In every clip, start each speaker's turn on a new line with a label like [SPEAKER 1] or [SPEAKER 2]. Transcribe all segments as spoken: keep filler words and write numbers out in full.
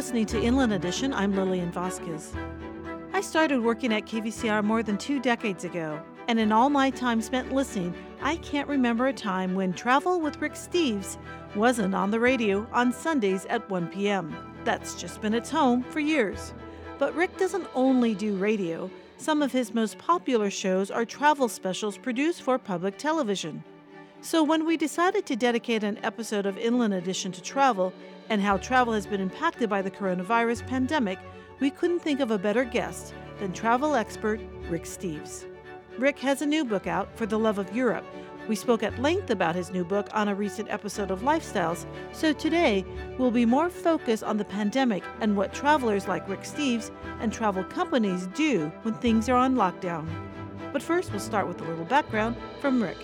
[SPEAKER 1] listening to Inland Edition. I'm Lillian Vasquez. I started working at K V C R more than two decades ago, and in all my time spent listening, I can't remember a time when Travel with Rick Steves wasn't on the radio on Sundays at one p.m. That's just been its home for years. But Rick doesn't only do radio. Some of his most popular shows are travel specials produced for public television. So when we decided to dedicate an episode of Inland Edition to travel and how travel has been impacted by the coronavirus pandemic, we couldn't think of a better guest than travel expert Rick Steves. Rick has a new book out, For the Love of Europe. We spoke at length about his new book on a recent episode of Lifestyles, so today we'll be more focused on the pandemic and what travelers like Rick Steves and travel companies do when things are on lockdown. But first, we'll start with a little background from Rick.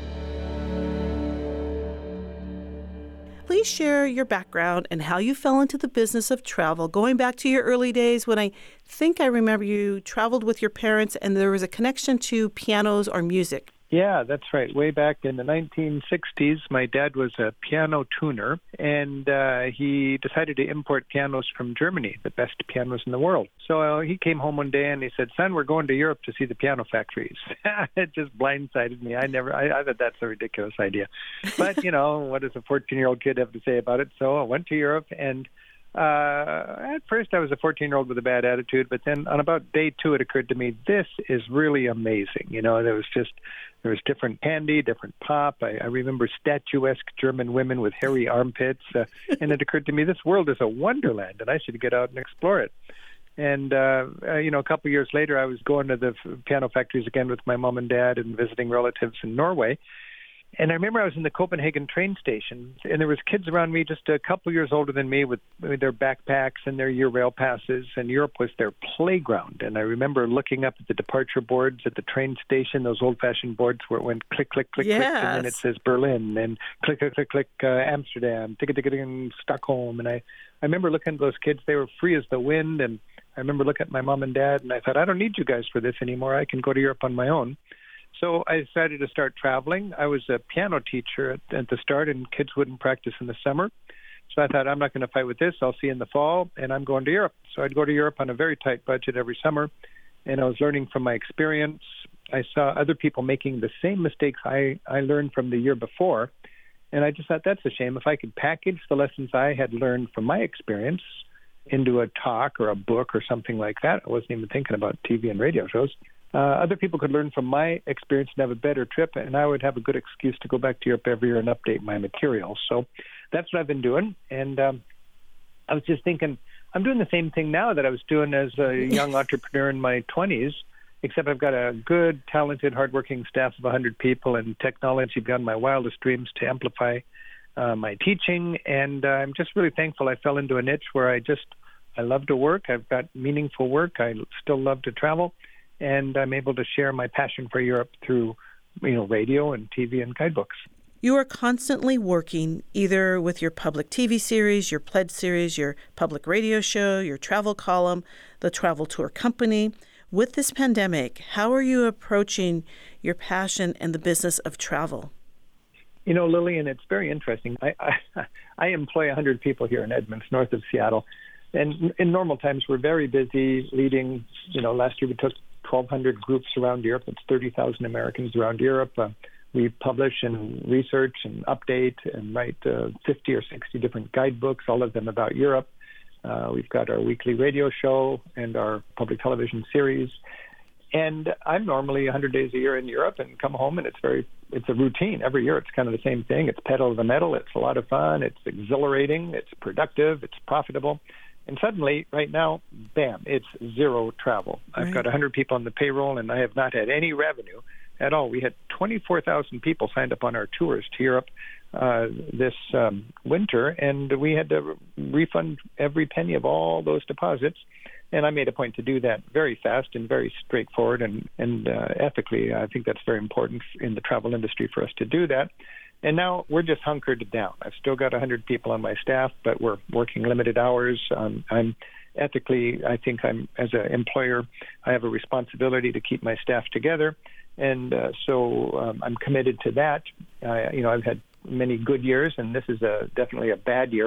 [SPEAKER 1] Please share your background and how you fell into the business of travel, going back to your early days when I think I remember you traveled with your parents and there was a connection to pianos or music.
[SPEAKER 2] Yeah, that's right. Way back in the nineteen sixties, my dad was a piano tuner, and uh, he decided to import pianos from Germany, the best pianos in the world. So uh, he came home one day and he said, "Son, we're going to Europe to see the piano factories." It just blindsided me. I never, I, I thought that's a ridiculous idea. But, you know, what does a fourteen-year-old kid have to say about it? So I went to Europe, and Uh, at first I was a fourteen-year-old with a bad attitude, but then on about day two it occurred to me, this is really amazing. You know, there was just, there was different candy, different pop. I, I remember statuesque German women with hairy armpits, uh, and it occurred to me, this world is a wonderland, and I should get out and explore it. And, uh, uh, you know, a couple of years later, I was going to the piano factories again with my mom and dad and visiting relatives in Norway. And I remember I was in the Copenhagen train station, and there was kids around me just a couple years older than me with, with their backpacks and their year rail passes, and Europe was their playground. And I remember looking up at the departure boards at the train station, those old-fashioned boards where it went click, click, click,
[SPEAKER 1] yes.
[SPEAKER 2] click, and then it says Berlin, and click, click, click, click, uh, Amsterdam, tick, tick, tick, tick, Stockholm. And I, I remember looking at those kids. They were free as the wind, and I remember looking at my mom and dad, and I thought, I don't need you guys for this anymore. I can go to Europe on my own. So I decided to start traveling. I was a piano teacher at, at the start, and kids wouldn't practice in the summer. So I thought, I'm not going to fight with this. I'll see you in the fall, and I'm going to Europe. So I'd go to Europe on a very tight budget every summer, and I was learning from my experience. I saw other people making the same mistakes I, I learned from the year before, and I just thought, that's a shame. If I could package the lessons I had learned from my experience into a talk or a book or something like that, I wasn't even thinking about T V and radio shows. Uh, other people could learn from my experience and have a better trip, and I would have a good excuse to go back to Europe every year and update my materials. So that's what I've been doing. And um, I was just thinking, I'm doing the same thing now that I was doing as a young entrepreneur in my twenties, except I've got a good, talented, hardworking staff of one hundred people, and technology beyond my wildest dreams to amplify uh, my teaching. And uh, I'm just really thankful I fell into a niche where I just, I love to work. I've got meaningful work. I still love to travel. And I'm able to share my passion for Europe through, you know, radio and T V and guidebooks.
[SPEAKER 1] You are constantly working either with your public T V series, your Pledge series, your public radio show, your travel column, the travel tour company. With this pandemic, how are you approaching your passion and the business of travel?
[SPEAKER 2] You know, Lillian, it's very interesting. I, I, I employ one hundred people here in Edmonds, north of Seattle. And in normal times, we're very busy leading, you know, last year we took twelve hundred groups around Europe. It's thirty thousand Americans around Europe. Uh, we publish and research and update and write uh, fifty or sixty different guidebooks, all of them about Europe. Uh, we've got our weekly radio show and our public television series. And I'm normally one hundred days a year in Europe and come home, and it's very, it's a routine. Every year it's kind of the same thing. It's pedal to the metal. It's a lot of fun. It's exhilarating. It's productive. It's profitable. And suddenly, right now, bam, it's zero travel. I've
[SPEAKER 1] right.
[SPEAKER 2] got one hundred people on the payroll, and I have not had any revenue at all. We had twenty-four thousand people signed up on our tours to Europe uh, this um, winter, and we had to refund every penny of all those deposits. And I made a point to do that very fast and very straightforward and, and uh, ethically. I think that's very important in the travel industry for us to do that. And now we're just hunkered down. I've still got one hundred people on my staff, but we're working limited hours. Um, I'm ethically, I think I'm, as an employer, I have a responsibility to keep my staff together. And uh, so um, I'm committed to that. Uh, you know, I've had many good years, and this is a, definitely a bad year.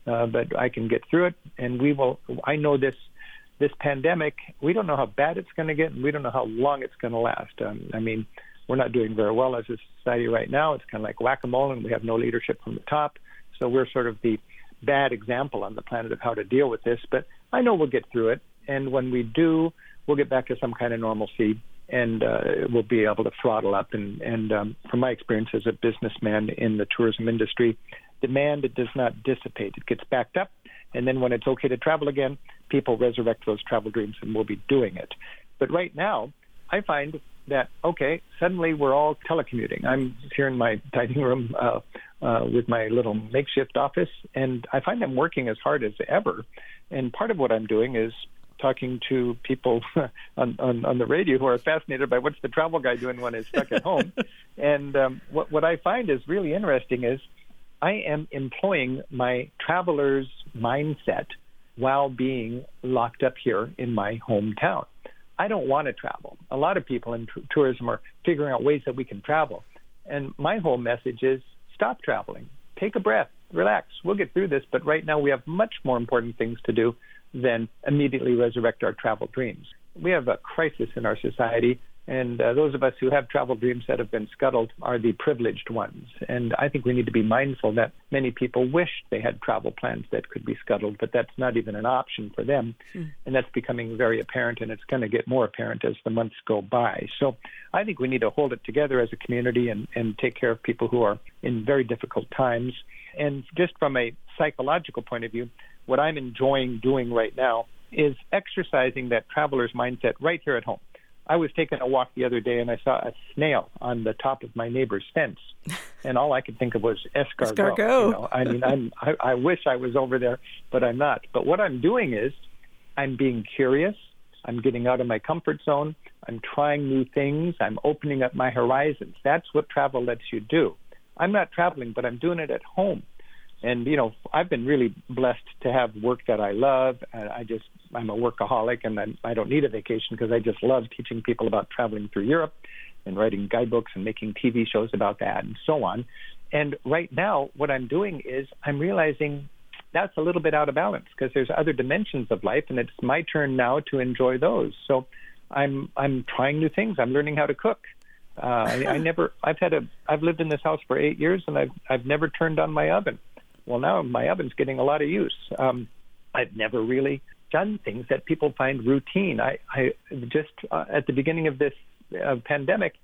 [SPEAKER 2] uh, but I can get through it. And we will, I know this, this pandemic, we don't know how bad it's going to get, and we don't know how long it's going to last. Um, I mean, we're not doing very well as a society right now. It's kind of like whack-a-mole, and we have no leadership from the top. So we're sort of the bad example on the planet of how to deal with this. But I know we'll get through it. And when we do, we'll get back to some kind of normalcy, and uh, we'll be able to throttle up. And, and um, from my experience as a businessman in the tourism industry, demand, it does not dissipate. It gets backed up. And then when it's okay to travel again, people resurrect those travel dreams, and we'll be doing it. But right now, I find that, okay, suddenly we're all telecommuting. I'm here in my dining room uh, uh, with my little makeshift office, and I find I'm working as hard as ever. And part of what I'm doing is talking to people on, on, on the radio who are fascinated by what's the travel guy doing when he's stuck at home. And um, what, what I find is really interesting is I am employing my traveler's mindset while being locked up here in my hometown. I don't want to travel. A lot of people in t- tourism are figuring out ways that we can travel. And my whole message is stop traveling. Take a breath. Relax. We'll get through this. But right now we have much more important things to do than immediately resurrect our travel dreams. We have a crisis in our society, and uh, those of us who have travel dreams that have been scuttled are the privileged ones. And I think we need to be mindful that many people wish they had travel plans that could be scuttled, but that's not even an option for them. Mm. And that's becoming very apparent, and it's going to get more apparent as the months go by. So I think we need to hold it together as a community and, and take care of people who are in very difficult times. And just from a psychological point of view, what I'm enjoying doing right now is exercising that traveler's mindset right here at home. I was taking a walk the other day, and I saw a snail on the top of my neighbor's fence, and all I could think of was escargot.
[SPEAKER 1] Escargot.
[SPEAKER 2] You know, I mean, I'm, I, I wish I was over there, but I'm not. But what I'm doing is I'm being curious. I'm getting out of my comfort zone. I'm trying new things. I'm opening up my horizons. That's what travel lets you do. I'm not traveling, but I'm doing it at home. And, you know, I've been really blessed to have work that I love. I just, I'm a workaholic, and I'm, I don't need a vacation because I just love teaching people about traveling through Europe and writing guidebooks and making T V shows about that and so on. And right now, what I'm doing is I'm realizing that's a little bit out of balance because there's other dimensions of life, and it's my turn now to enjoy those. So I'm I'm trying new things. I'm learning how to cook. Uh, I, I never, I've had a, I've lived in this house for eight years, and I've I've never turned on my oven. Well, now my oven's getting a lot of use. Um, I've never really done things that people find routine. I, I just, uh, at the beginning of this uh, pandemic,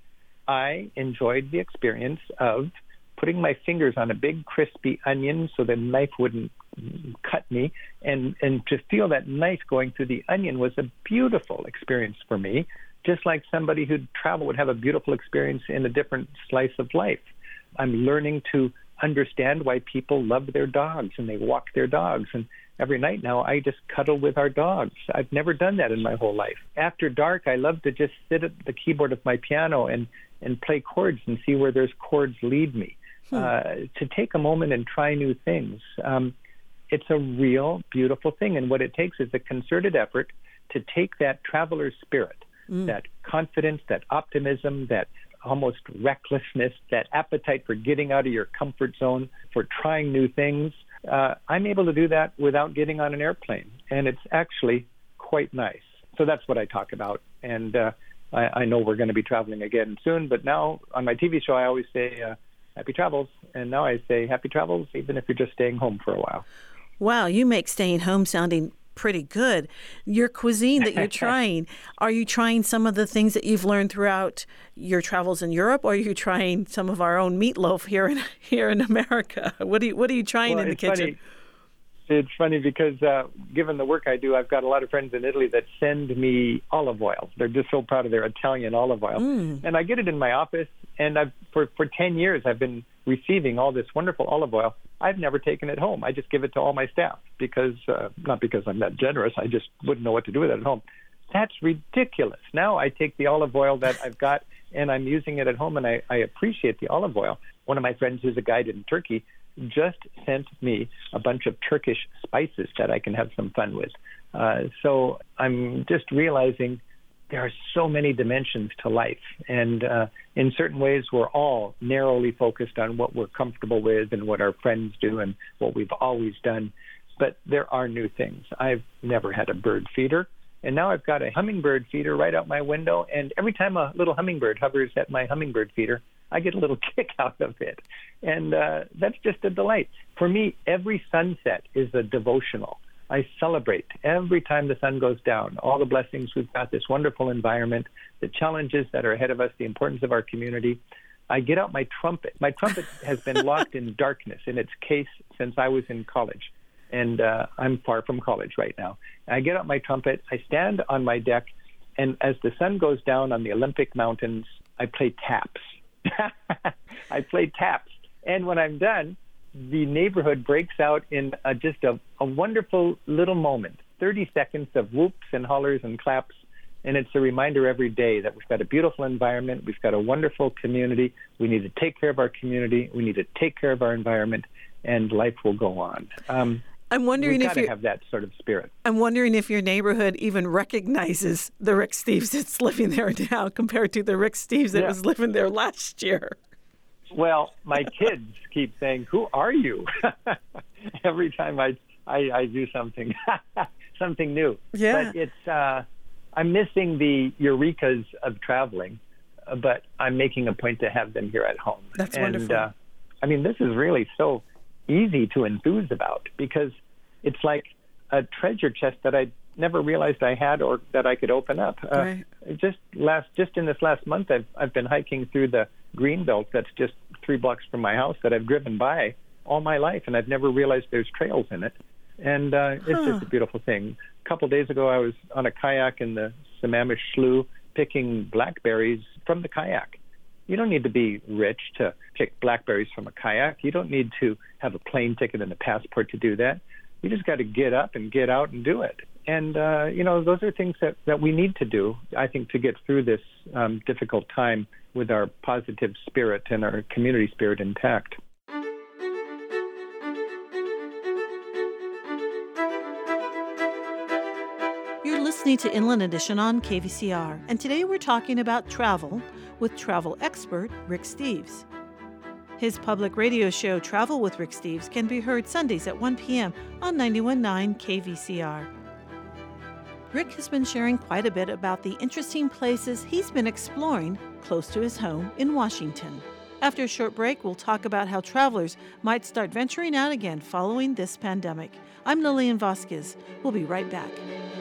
[SPEAKER 2] I enjoyed the experience of putting my fingers on a big crispy onion so the knife wouldn't cut me, and, and to feel that knife going through the onion was a beautiful experience for me, just like somebody who'd travel would have a beautiful experience in a different slice of life. I'm learning to understand why people love their dogs and they walk their dogs. And every night now, I just cuddle with our dogs. I've never done that in my whole life. After dark, I love to just sit at the keyboard of my piano and, and play chords and see where those chords lead me. Hmm. Uh, to take a moment and try new things. Um, it's a real beautiful thing. And what it takes is a concerted effort to take that traveler's spirit, mm. that confidence, that optimism, that almost recklessness, that appetite for getting out of your comfort zone, for trying new things. Uh, I'm able to do that without getting on an airplane, and it's actually quite nice. So that's what I talk about, and uh, I, I know we're going to be traveling again soon, but now on my T V show I always say uh, happy travels, and now I say happy travels even if you're just staying home for a while.
[SPEAKER 1] Wow, you make staying home sounding pretty good. Your cuisine that you're trying, are you trying some of the things that you've learned throughout your travels in Europe, or are you trying some of our own meatloaf here in here in America? What are you What are you trying
[SPEAKER 2] well,
[SPEAKER 1] in the kitchen?
[SPEAKER 2] Funny. It's funny because uh, given the work I do, I've got a lot of friends in Italy that send me olive oil. They're just so proud of their Italian olive oil. Mm. And I get it in my office, and I've for, for ten years I've been receiving all this wonderful olive oil. I've never taken it home. I just give it to all my staff because, uh, not because I'm that generous, I just wouldn't know what to do with it at home. That's ridiculous. Now I take the olive oil that I've got and I'm using it at home, and I, I appreciate the olive oil. One of my friends who's a guide in Turkey just sent me a bunch of Turkish spices that I can have some fun with. Uh, so I'm just realizing there are so many dimensions to life. And uh, in certain ways, we're all narrowly focused on what we're comfortable with and what our friends do and what we've always done. But there are new things. I've never had a bird feeder. And now I've got a hummingbird feeder right out my window. And every time a little hummingbird hovers at my hummingbird feeder, I get a little kick out of it. And uh, that's just a delight. For me, every sunset is a devotional. I celebrate every time the sun goes down, all the blessings we've got, this wonderful environment, the challenges that are ahead of us, the importance of our community. I get out my trumpet. My trumpet has been locked in darkness in its case since I was in college. And uh, I'm far from college right now. I get out my trumpet, I stand on my deck, and as the sun goes down on the Olympic Mountains, I play taps. I play taps. And when I'm done, the neighborhood breaks out in a, just a, a wonderful little moment, thirty seconds of whoops and hollers and claps. And it's a reminder every day that we've got a beautiful environment, we've got a wonderful community, we need to take care of our community, we need to take care of our environment, and life will go on. Um,
[SPEAKER 1] I'm wondering
[SPEAKER 2] We've
[SPEAKER 1] if you
[SPEAKER 2] have that sort of spirit.
[SPEAKER 1] I'm wondering if your neighborhood even recognizes the Rick Steves that's living there now compared to the Rick Steves that
[SPEAKER 2] yeah.
[SPEAKER 1] was living there last year.
[SPEAKER 2] Well, my kids keep saying, "Who are you?" Every time I, I I do something something new.
[SPEAKER 1] Yeah.
[SPEAKER 2] But it's uh, I'm missing the eurekas of traveling, uh, but I'm making a point to have them here at home.
[SPEAKER 1] That's
[SPEAKER 2] and,
[SPEAKER 1] wonderful.
[SPEAKER 2] Uh, I mean, this is really so easy to enthuse about because it's like a treasure chest that I never realized I had or that I could open up. Uh,
[SPEAKER 1] right.
[SPEAKER 2] Just last, just in this last month, I've I've been hiking through the green belt that's just three blocks from my house that I've driven by all my life, and I've never realized there's trails in it. And uh, it's
[SPEAKER 1] huh.
[SPEAKER 2] just a beautiful thing. A couple of days ago, I was on a kayak in the Sammamish Slough picking blackberries from the kayak. You don't need to be rich to pick blackberries from a kayak. You don't need to have a plane ticket and a passport to do that. You just got to get up and get out and do it. And, uh, you know, those are things that, that we need to do, I think, to get through this um, difficult time with our positive spirit and our community spirit intact.
[SPEAKER 1] You're listening to Inland Edition on K V C R, and today we're talking about travel with travel expert Rick Steves. His public radio show, Travel with Rick Steves, can be heard Sundays at one p.m. on ninety-one point nine K V C R. Rick has been sharing quite a bit about the interesting places he's been exploring close to his home in Washington. After a short break, we'll talk about how travelers might start venturing out again following this pandemic. I'm Lillian Vasquez. We'll be right back.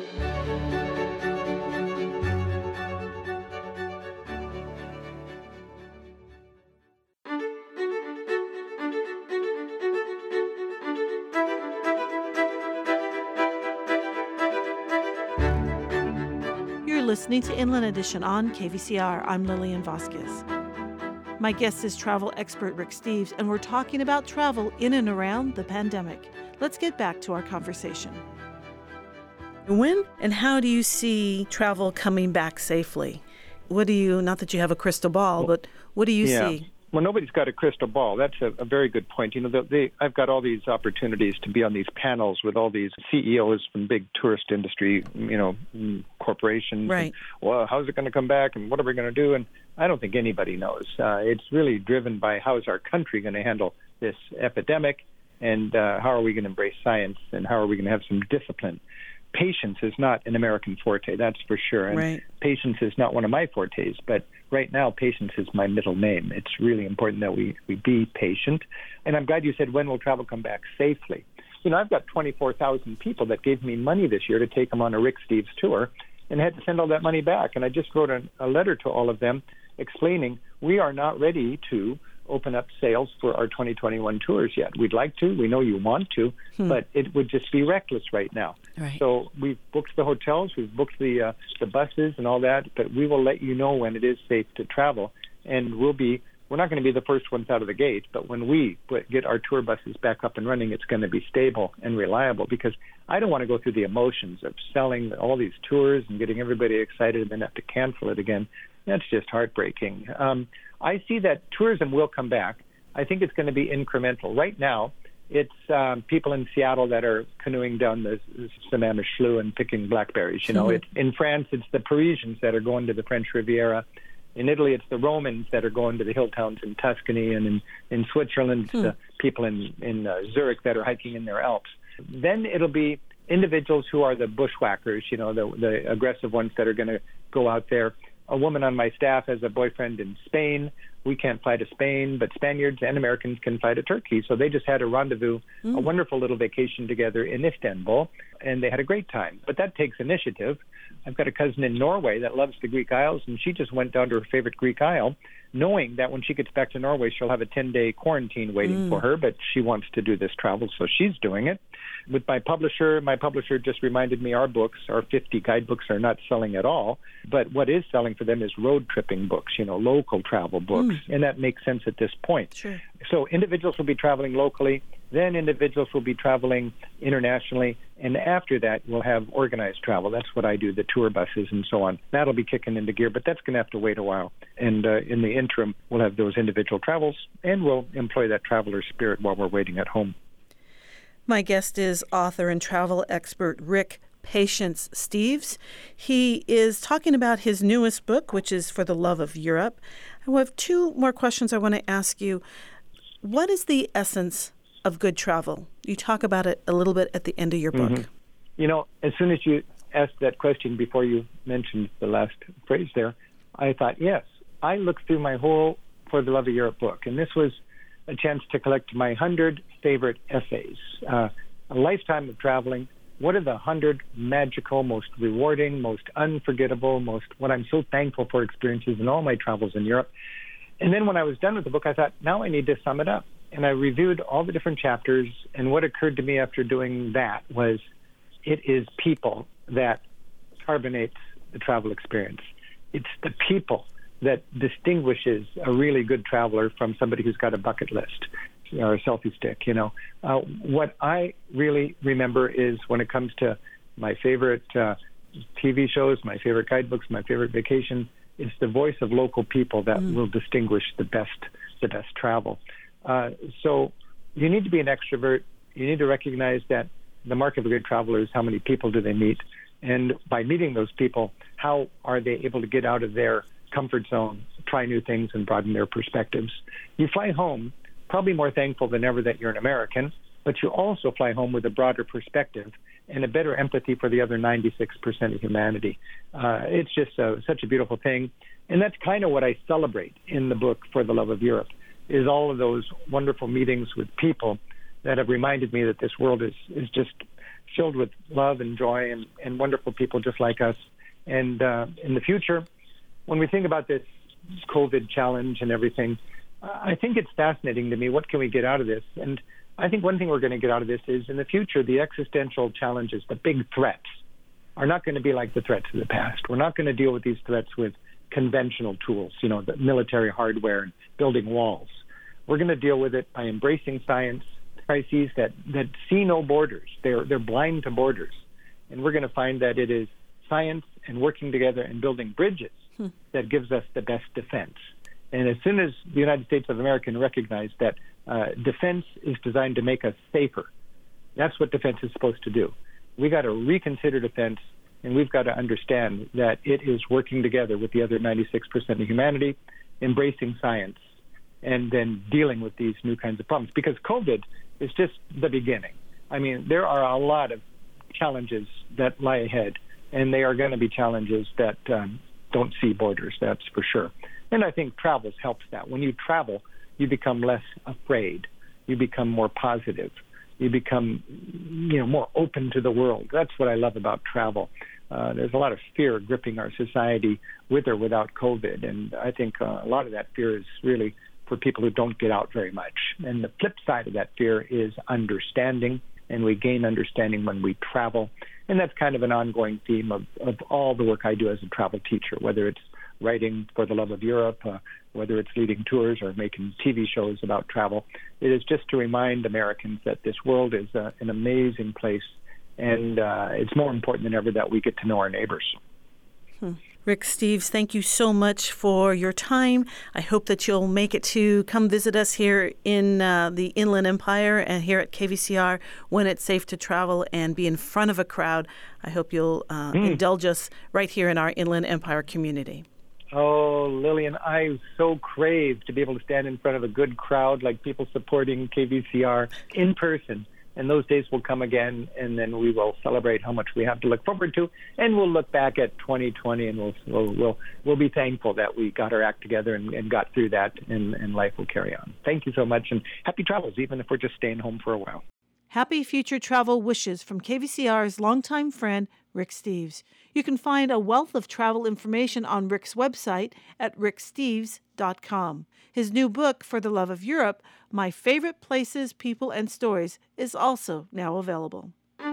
[SPEAKER 1] Listening to Inland Edition on K V C R. I'm Lillian Vasquez. My guest is travel expert Rick Steves, and we're talking about travel in and around the pandemic. Let's get back to our conversation. When and how do you see travel coming back safely? What do you, not that you have a crystal ball, but what do you
[SPEAKER 2] yeah.
[SPEAKER 1] see?
[SPEAKER 2] Well, nobody's got a crystal ball. That's a, a very good point. You know, the, they, I've got all these opportunities to be on these panels with all these C E Os from big tourist industry, you know, corporations.
[SPEAKER 1] Right.
[SPEAKER 2] And, well, how's it going to come back, and what are we going to do? And I don't think anybody knows. Uh, it's really driven by how is our country going to handle this epidemic, and uh, how are we going to embrace science, and how are we going to have some discipline. Patience is not an American forte, that's for sure. And
[SPEAKER 1] right.
[SPEAKER 2] Patience is not one of my fortes, but right now, patience is my middle name. It's really important that we, we be patient. And I'm glad you said, when will travel come back safely? You know, I've got twenty-four thousand people that gave me money this year to take them on a Rick Steves tour, and had to send all that money back. And I just wrote a, a letter to all of them explaining we are not ready to open up sales for our twenty twenty-one tours yet. We'd like to. We know you want to, hmm. but it would just be reckless right now.
[SPEAKER 1] Right.
[SPEAKER 2] So we've booked the hotels, we've booked the uh, the buses and all that, but we will let you know when it is safe to travel. And we'll be, we're not going to be the first ones out of the gate, but when we put, get our tour buses back up and running, it's going to be stable and reliable, because I don't want to go through the emotions of selling all these tours and getting everybody excited and then have to cancel it again. That's just heartbreaking. Um, I see that tourism will come back. I think it's going to be incremental. Right now, it's um, people in Seattle that are canoeing down the Sammamish Slough and picking blackberries. You know, mm-hmm. it's, in France, it's the Parisians that are going to the French Riviera. In Italy, it's the Romans that are going to the hill towns in Tuscany, and in, in Switzerland, it's mm. the people in, in uh, Zurich that are hiking in their Alps. Then it'll be individuals who are the bushwhackers, you know, the, the aggressive ones that are going to go out there. A woman on my staff has a boyfriend in Spain. We can't fly to Spain, but Spaniards and Americans can fly to Turkey. So they just had a rendezvous, mm. a wonderful little vacation together in Istanbul, and they had a great time. But that takes initiative. I've got a cousin in Norway that loves the Greek Isles, and she just went down to her favorite Greek Isle, knowing that when she gets back to Norway, she'll have a ten-day quarantine waiting mm. for her, but she wants to do this travel, so she's doing it. With my publisher, my publisher just reminded me our books, our fifty guidebooks, are not selling at all, but what is selling for them is road tripping books, you know, local travel books, mm. and that makes sense at this point.
[SPEAKER 1] Sure.
[SPEAKER 2] So individuals will be traveling locally, then individuals will be traveling internationally, and after that, we'll have organized travel. That's what I do, the tour buses and so on. That'll be kicking into gear, but that's going to have to wait a while. And uh, in the interim, we'll have those individual travels, and we'll employ that traveler spirit while we're waiting at home.
[SPEAKER 1] My guest is author and travel expert Rick Patience Steeves. He is talking about his newest book, which is For the Love of Europe. I have two more questions I want to ask you. What is the essence of good travel? You talk about it a little bit at the end of your book.
[SPEAKER 2] Mm-hmm. You know, as soon as you asked that question before you mentioned the last phrase there, I thought, yes, I looked through my whole For the Love of Europe book, and this was a chance to collect my hundred favorite essays. Uh, a lifetime of traveling. What are the hundred magical, most rewarding, most unforgettable, most what I'm so thankful for experiences in all my travels in Europe? And then when I was done with the book, I thought, now I need to sum it up. And I reviewed all the different chapters, and what occurred to me after doing that was it is people that carbonates the travel experience. It's the people that distinguishes a really good traveler from somebody who's got a bucket list or a selfie stick, you know. Uh, what I really remember is when it comes to my favorite uh, T V shows, my favorite guidebooks, my favorite vacation, it's the voice of local people that mm. will distinguish the best, the best travel. Uh, so you need to be an extrovert. You need to recognize that the mark of a good traveler is how many people do they meet. And by meeting those people, how are they able to get out of their comfort zone, try new things, and broaden their perspectives. You fly home probably more thankful than ever that you're an American, but you also fly home with a broader perspective and a better empathy for the other ninety-six percent of humanity. Uh, it's just a, such a beautiful thing. And that's kind of what I celebrate in the book For the Love of Europe, is all of those wonderful meetings with people that have reminded me that this world is, is just filled with love and joy and, and wonderful people just like us. And uh, in the future, when we think about this COVID challenge and everything, I think it's fascinating to me. What can we get out of this? And I think one thing we're going to get out of this is in the future, the existential challenges, the big threats, are not going to be like the threats of the past. We're not going to deal with these threats with conventional tools, you know, the military hardware and building walls. We're going to deal with it by embracing science, crises that, that see no borders. They're, they're blind to borders. And we're going to find that it is science and working together and building bridges hmm. that gives us the best defense. And as soon as the United States of America can recognize that uh, defense is designed to make us safer, that's what defense is supposed to do. We got to reconsider defense, and we've got to understand that it is working together with the other ninety-six percent of humanity, embracing science, and then dealing with these new kinds of problems. Because COVID is just the beginning. I mean, there are a lot of challenges that lie ahead, and they are going to be challenges that um, don't see borders, that's for sure. And I think travel helps that. When you travel, you become less afraid. You become more positive. You become, you know, more open to the world. That's what I love about travel. Uh, there's a lot of fear gripping our society with or without COVID, and I think uh, a lot of that fear is really for people who don't get out very much. And the flip side of that fear is understanding, and we gain understanding when we travel. And that's kind of an ongoing theme of, of all the work I do as a travel teacher, whether it's writing For the Love of Europe, uh, whether it's leading tours or making T V shows about travel. It is just to remind Americans that this world is uh, an amazing place, and uh, it's more important than ever that we get to know our neighbors.
[SPEAKER 1] Hmm. Rick Steves, thank you so much for your time. I hope that you'll make it to come visit us here in uh, the Inland Empire and here at K V C R when it's safe to travel and be in front of a crowd. I hope you'll uh, mm. indulge us right here in our Inland Empire community.
[SPEAKER 2] Oh, Lillian, I so crave to be able to stand in front of a good crowd like people supporting K V C R in person. And those days will come again, and then we will celebrate how much we have to look forward to, and we'll look back at twenty twenty, and we'll we'll we'll, we'll be thankful that we got our act together and, and got through that, and, and life will carry on. Thank you so much, and happy travels, even if we're just staying home for a while.
[SPEAKER 1] Happy future travel wishes from K V C R's longtime friend, Rick Steves. You can find a wealth of travel information on Rick's website at rick steves dot com. His new book, For the Love of Europe, My Favorite Places, People, and Stories, is also now available.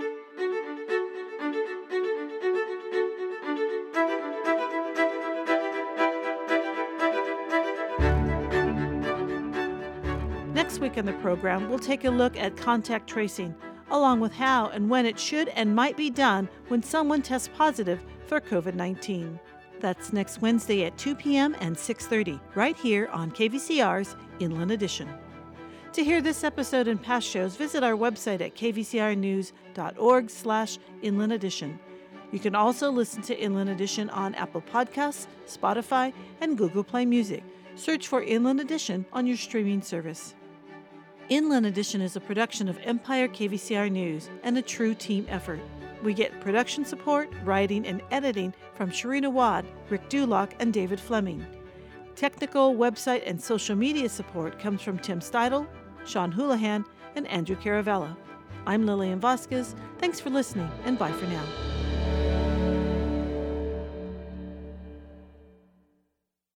[SPEAKER 1] Next week on the program, we'll take a look at contact tracing, along with how and when it should and might be done when someone tests positive for covid nineteen. That's next Wednesday at two p.m. and six thirty, right here on K V C R's Inland Edition. To hear this episode and past shows, visit our website at k v c r news dot org slash inland edition. You can also listen to Inland Edition on Apple Podcasts, Spotify, and Google Play Music. Search for Inland Edition on your streaming service. Inland Edition is a production of Empire K V C R News and a true team effort. We get production support, writing, and editing from Sharina Wad, Rick Dulock, and David Fleming. Technical, website, and social media support comes from Tim Steidel, Sean Houlihan, and Andrew Caravella. I'm Lillian Vasquez. Thanks for listening, and bye for now.